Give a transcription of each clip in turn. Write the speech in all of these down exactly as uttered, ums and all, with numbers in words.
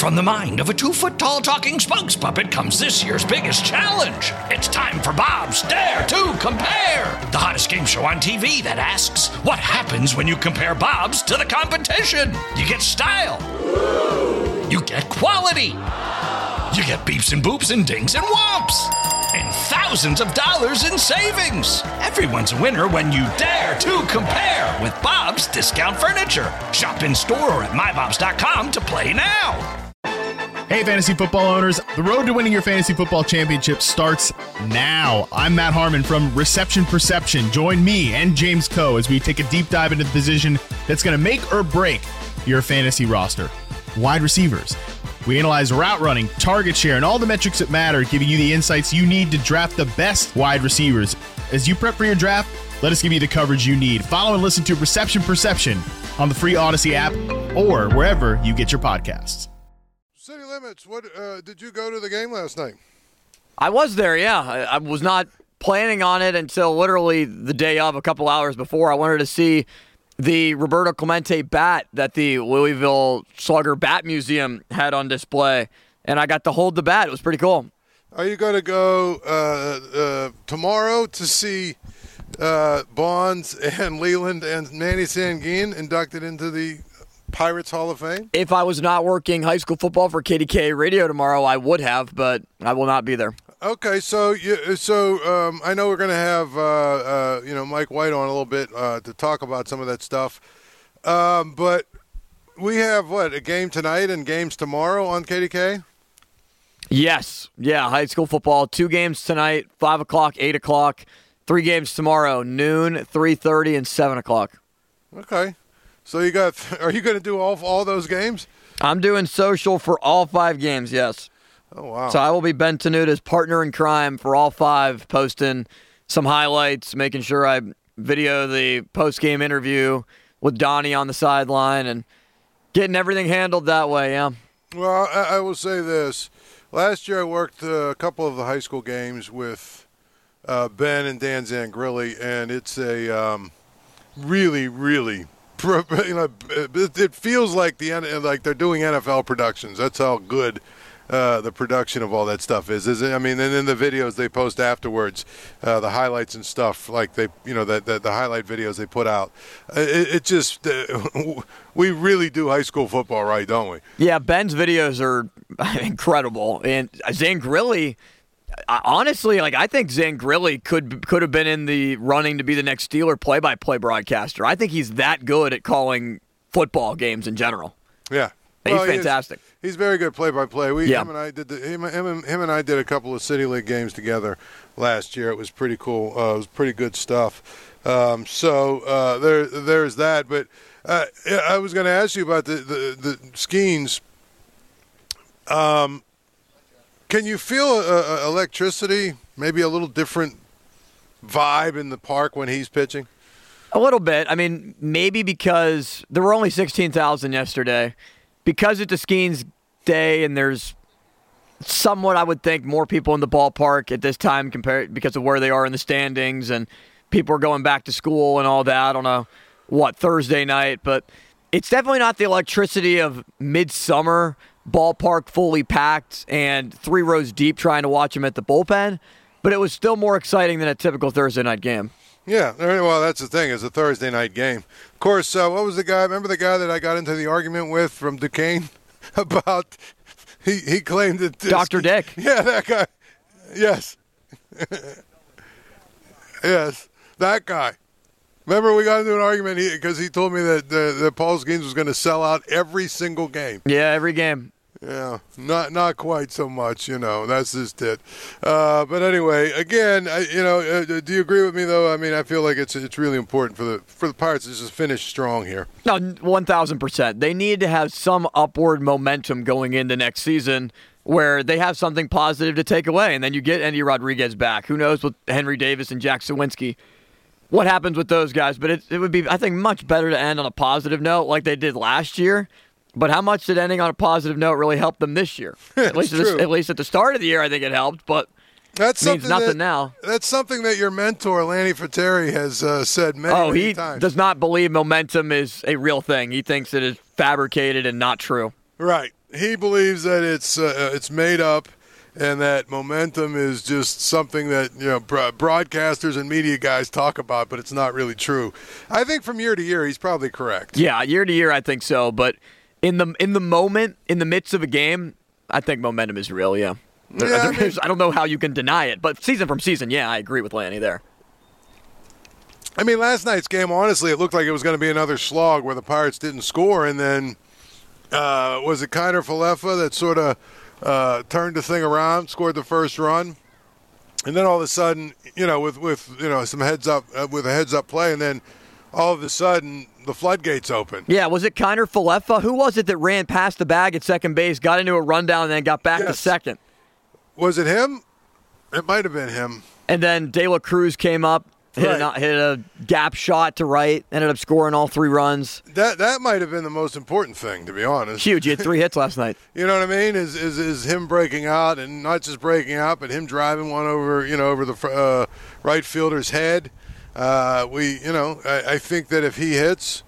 From the mind of a two-foot-tall talking spokes puppet comes this year's biggest challenge. It's time for Bob's Dare to Compare, the hottest game show on T V that asks, what happens when you compare Bob's to the competition? You get style. You get quality. You get beeps and boops and dings and whomps. And thousands of dollars in savings. Everyone's a winner when you dare to compare with Bob's Discount Furniture. Shop in store or at my bobs dot com to play now. Hey, fantasy football owners. The road to winning your fantasy football championship starts now. I'm Matt Harmon from Reception Perception. Join me and James Coe as we take a deep dive into the position that's going to make or break your fantasy roster. Wide receivers. We analyze route running, target share, and all the metrics that matter, giving you the insights you need to draft the best wide receivers. As you prep for your draft, let us give you the coverage you need. Follow and listen to Reception Perception on the free Odyssey app or wherever you get your podcasts. City Limits, what uh, did you go to the game last night? I was there, yeah. I, I was not planning on it until literally the day of, a couple hours before. I wanted to see the Roberto Clemente bat that the Louisville Slugger Bat Museum had on display, and I got to hold the bat. It was pretty cool. Are you going to go uh, uh, tomorrow to see uh, Bonds and Leland and Manny Sanguin inducted into the Pirates Hall of Fame? If I was not working high school football for K D K Radio tomorrow, I would have, but I will not be there. Okay, so you, so um, I know we're going to have uh, uh, you know Mike White on a little bit uh, to talk about some of that stuff, um, but we have what a game tonight and games tomorrow on K D K. Yes, yeah, high school football, two games tonight, five o'clock, eight o'clock, three games tomorrow, noon, three thirty, and seven o'clock. Okay. So you got? Are you going to do all all those games? I'm doing social for all five games. Yes. Oh wow! So I will be Ben Tenuda's partner in crime for all five, posting some highlights, making sure I video the post game interview with Donnie on the sideline, and getting everything handled that way. Yeah. Well, I, I will say this: last year I worked uh, a couple of the high school games with uh, Ben and Dan Zangrilli, and it's a um, really, really. You know, it feels like the like they're doing N F L productions. That's how good uh, the production of all that stuff is. Is it? I mean, and then the videos they post afterwards, uh, the highlights and stuff, like they, you know, that the, the highlight videos they put out. It, it just uh, we really do high school football, right? Don't we? Yeah, Ben's videos are incredible, and Zangrilli. Honestly, like I think Zangrilli could could have been in the running to be the next Steeler play-by-play broadcaster. I think he's that good at calling football games in general. Yeah, he's well, fantastic. He he's very good play-by-play. We yeah. him and I did the, him, him, him and I did a couple of City League games together last year. It was pretty cool. Uh, it was pretty good stuff. Um, so uh, there there's that. But uh, I was going to ask you about the the, the Skeens. Um. Can you feel uh, electricity, maybe a little different vibe in the park when he's pitching? A little bit. I mean, maybe because there were only sixteen thousand yesterday. Because it's a Skeens day and there's somewhat, I would think, more people in the ballpark at this time compared because of where they are in the standings and people are going back to school and all that on a, what, Thursday night. But it's definitely not the electricity of midsummer ballpark fully packed and three rows deep trying to watch him at the bullpen, but it was still more exciting than a typical Thursday night game. Yeah, well, that's the thing. It's a Thursday night game. Of course, uh, what was the guy? Remember the guy that I got into the argument with from Duquesne about he, he claimed that this, Doctor Dick. Yeah, that guy. Yes. yes, that guy. Remember, we got into an argument because he, he told me that, uh, that Paul Skeens was going to sell out every single game. Yeah, every game. Yeah, not not quite so much, you know. That's just it. Uh, but anyway, again, I, you know, uh, do you agree with me though? I mean, I feel like it's it's really important for the for the Pirates to just finish strong here. No, one thousand percent. They need to have some upward momentum going into next season where they have something positive to take away, and then you get Andy Rodriguez back. Who knows with Henry Davis and Jack Sawinski what happens with those guys? But it it would be, I think, much better to end on a positive note like they did last year. But how much did ending on a positive note really help them this year? At least, at, this, at least at the start of the year, I think it helped, but that's means nothing that, now. That's something that your mentor, Lanny Fratteri, has uh, said many, oh, many he times. does not believe momentum is a real thing. He thinks it is fabricated and not true. Right. he believes that it's uh, it's made up, and that momentum is just something that, you know, broadcasters and media guys talk about, but it's not really true. I think from year to year, he's probably correct. Yeah, year to year, I think so. But in the in the moment, in the midst of a game, I think momentum is real. Yeah, yeah I, mean, I don't know how you can deny it, but season from season, yeah, I agree with Lanny there. I mean, last night's game, honestly, it looked like it was going to be another slog where the Pirates didn't score, and then uh, was it Kiner Falefa that sort of uh, turned the thing around, scored the first run, and then all of a sudden, you know, with, with you know some heads up uh, with a heads up play, and then all of a sudden the floodgates open. Yeah, was it Kiner Falefa? Who was it that ran past the bag at second base, got into a rundown, and then got back yes. to second? Was it him? It might have been him. And then De La Cruz came up. Hit, right. a, hit a gap shot to right, ended up scoring all three runs. That that might have been the most important thing, to be honest. Huge. He had three hits last night. You know what I mean? Is, is is him breaking out, and not just breaking out, but him driving one over, you know, over the uh, right fielder's head. Uh, we, you know, I, I think that if he hits,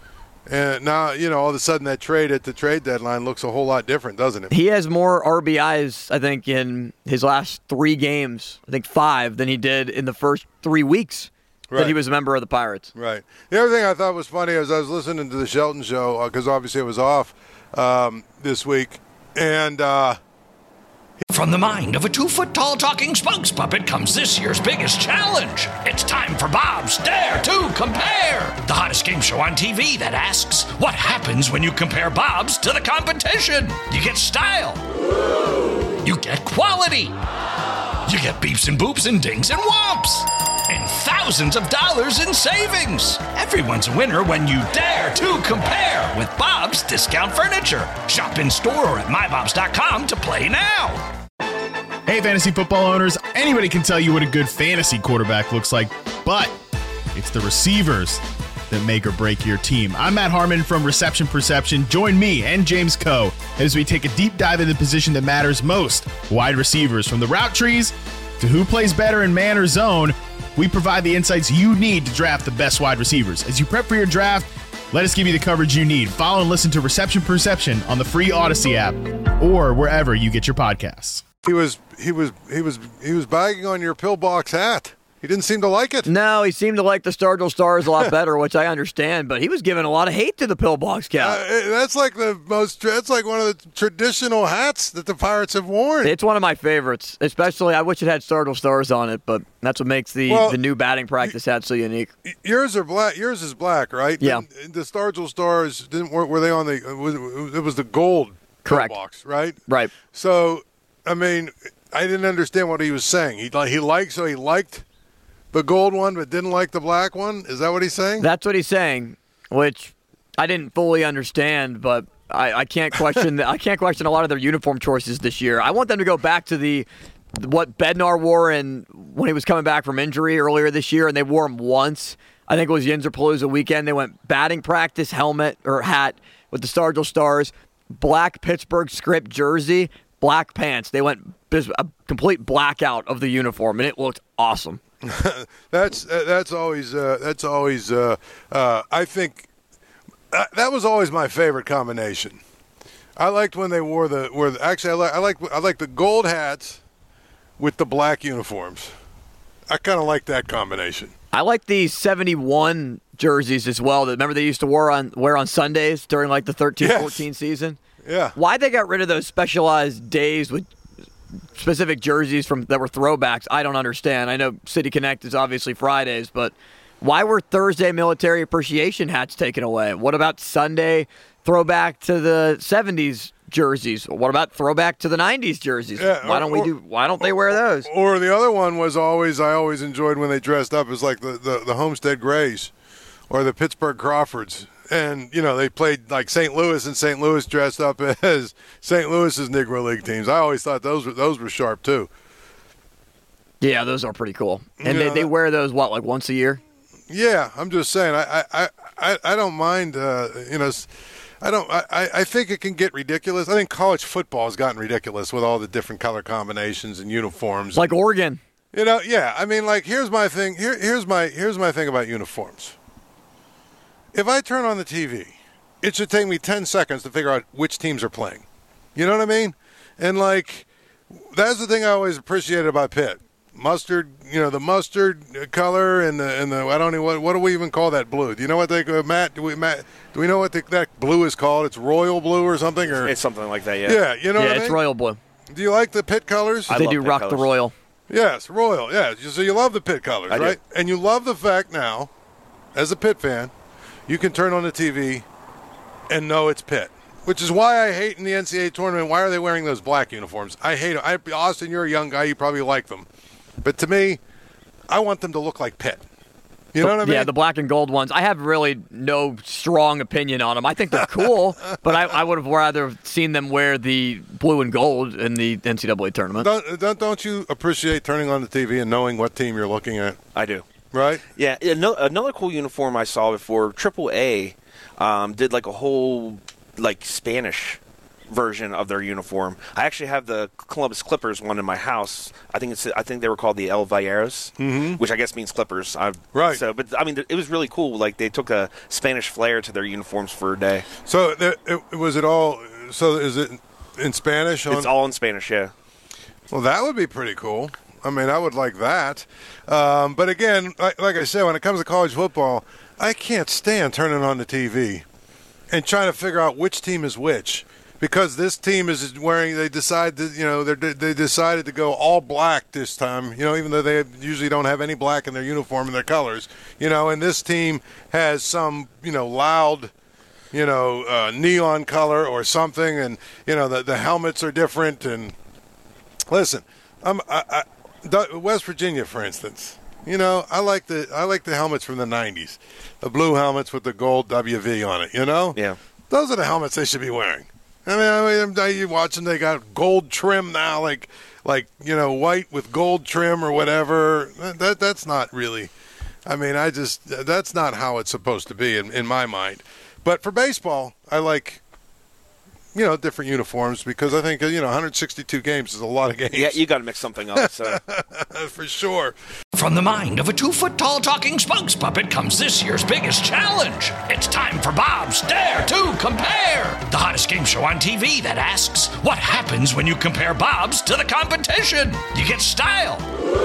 and now, you know, all of a sudden that trade at the trade deadline looks a whole lot different, doesn't it? He has more R B Is, I think, in his last three games, I think five, than he did in the first three weeks right. that he was a member of the Pirates. Right. The other thing I thought was funny is I was listening to the Shelton show, because uh, obviously it was off um, this week, and uh, from the mind of a two-foot-tall talking spokes puppet comes this year's biggest challenge. It's time for Bob's Dare to Compare, the hottest game show on T V that asks, what happens when you compare Bob's to the competition? You get style. You get quality. You get beeps and boops and dings and whomps. And thousands of dollars in savings. Everyone's a winner when you dare to compare with Bob's Discount Furniture. Shop in store or at my bobs dot com to play now. Hey, fantasy football owners, anybody can tell you what a good fantasy quarterback looks like, but it's the receivers that make or break your team. I'm Matt Harmon from Reception Perception. Join me and James Coe as we take a deep dive into the position that matters most, wide receivers. From the route trees to who plays better in man or zone, we provide the insights you need to draft the best wide receivers. As you prep for your draft, let us give you the coverage you need. Follow and listen to Reception Perception on the free Odyssey app or wherever you get your podcasts. He was he was he was he was bagging on your pillbox hat. He didn't seem to like it. No, he seemed to like the Stargell Stars a lot better, which I understand. But he was giving a lot of hate to the pillbox cap. Uh, that's like the most. That's like one of the traditional hats that the Pirates have worn. It's one of my favorites. Especially, I wish it had Stargell Stars on it, but that's what makes the, well, the new batting practice hat so unique. Yours are black. Yours is black, right? Yeah. The, the Stargell Stars didn't. Were, were they on the? It was, it was the gold Correct. pillbox, right? Right. So, I mean, I didn't understand what he was saying. He he liked so he liked the gold one, but didn't like the black one? Is that what he's saying? That's what he's saying, which I didn't fully understand, but I, I can't question. I can't question a lot of their uniform choices this year. I want them to go back to the what Bednar wore in when he was coming back from injury earlier this year, and they wore him once. I think it was Yinzerpalooza weekend. They went batting practice helmet or hat with the Stargell Stars, black Pittsburgh script jersey, black pants. They went a complete blackout of the uniform, and it looked awesome. that's uh, that's always uh, that's always uh, uh, I think uh, that was always my favorite combination. I liked when they wore the were the, actually I like I like I like the gold hats with the black uniforms. I kind of like that combination. I like the seventy-one jerseys as well. That remember they used to wear on wear on Sundays during like the thirteen fourteen yes. season. Yeah. Why they got rid of those specialized days with specific jerseys from that were throwbacks, I don't understand. I know City Connect is obviously Fridays, but why were Thursday military appreciation hats taken away? What about Sunday throwback to the seventies jerseys? What about throwback to the nineties jerseys? Yeah, why don't or, we do why don't they wear those? Or the other one was always I always enjoyed when they dressed up as like the, the, the Homestead Grays or the Pittsburgh Crawfords. And, you know, they played like Saint Louis, and Saint Louis dressed up as Saint Louis's Negro League teams. I always thought those were those were sharp, too. Yeah, those are pretty cool. And yeah, they, they wear those, what, like once a year? Yeah, I'm just saying. I I, I, I don't mind, uh, you know, I don't. I, I think it can get ridiculous. I think college football has gotten ridiculous with all the different color combinations and uniforms. Like Oregon. You know, yeah. I mean, like, here's my thing. Here, here's my here's my thing about uniforms. If I turn on the T V, it should take me ten seconds to figure out which teams are playing. You know what I mean? And, like, that's the thing I always appreciated about Pitt. Mustard, you know, the mustard color and the and the I don't know what what do we even call that blue? Do you know what they Matt? Do we Matt? Do we know what the, that blue is called? It's royal blue or something, or it's something like that. Yeah. Yeah, you know. Yeah, what I it's mean? royal blue. Do you like the Pitt colors? I they love do Pitt rock colors. the royal. Yes, royal. Yeah. So you love the Pitt colors, I do. right? And you love the fact now, as a Pitt fan, you can turn on the T V and know it's Pitt. Which is why I hate in the N C double A tournament. Why are they wearing those black uniforms? I hate them. I, Austin, you're a young guy. You probably like them. But to me, I want them to look like Pitt. You know what I mean? Yeah, the black and gold ones. I have really no strong opinion on them. I think they're cool, but I, I would have rather seen them wear the blue and gold in the N C double A tournament. Don't, don't, don't you appreciate turning on the T V and knowing what team you're looking at? I do. Right? Yeah. Another, another cool uniform I saw before, triple A um, did like a whole like Spanish version of their uniform. I actually have the Columbus Clippers one in my house. I think it's I think they were called the El Valleros, mm-hmm. which I guess means Clippers. I, right. So, but I mean, it was really cool. Like they took a Spanish flair to their uniforms for a day. So there, it, was it all? So is it in Spanish? On, it's all in Spanish. Yeah. Well, that would be pretty cool. I mean, I would like that. Um, but again, like, like I said, when it comes to college football, I can't stand turning on the T V and trying to figure out which team is which. Because this team is wearing, they decide that, you know, they they decided to go all black this time, you know, even though they usually don't have any black in their uniform and their colors, you know, and this team has some, you know, loud, you know, uh, neon color or something, and, you know, the, the helmets are different. And listen, I'm, I, I, West Virginia, for instance, you know, I like the I like the helmets from the nineties, the blue helmets with the gold W V on it, you know? Yeah. Those are the helmets they should be wearing. I mean, I mean, you watch them, they got gold trim now, like, like you know, white with gold trim or whatever. That That's not really, I mean, I just, that's not how it's supposed to be in, in my mind. But for baseball, I like, you know, different uniforms because I think, you know, one hundred sixty-two games is a lot of games. Yeah, you got to mix something up. So. For sure. From the mind of a two-foot-tall talking spokes puppet comes this year's biggest challenge. It's time for Bob's Dare to Compare, the hottest game show on T V that asks, what happens when you compare Bob's to the competition? You get style.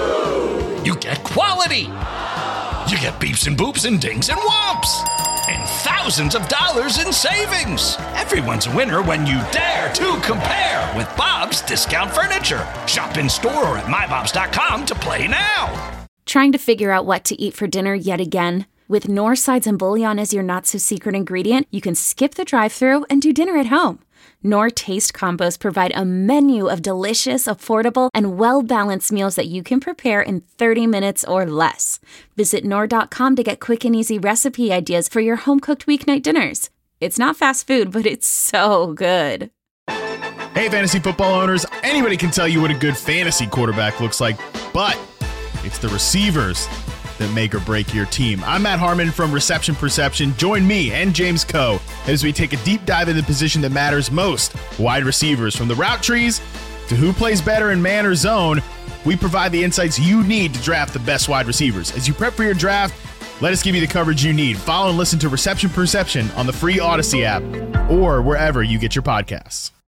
You get quality. You get beeps and boops and dings and whomps. And thousands of dollars in savings. Everyone's a winner when you dare to compare with Bob's Discount Furniture. Shop in store or at my bobs dot com to play now. Trying to figure out what to eat for dinner yet again? With Knorr sides and bouillon as your not-so-secret ingredient, you can skip the drive-thru and do dinner at home. Knorr Taste Combos provide a menu of delicious, affordable, and well-balanced meals that you can prepare in thirty minutes or less. Visit Knorr dot com to get quick and easy recipe ideas for your home-cooked weeknight dinners. It's not fast food, but it's so good. Hey, fantasy football owners, anybody can tell you what a good fantasy quarterback looks like, but it's the receivers that make or break your team. I'm Matt Harmon from Reception Perception. Join me and James Coe as we take a deep dive into the position that matters most, wide receivers. From the route trees to who plays better in man or zone, we provide the insights you need to draft the best wide receivers. As you prep for your draft, let us give you the coverage you need. Follow and listen to Reception Perception on the free Odyssey app or wherever you get your podcasts.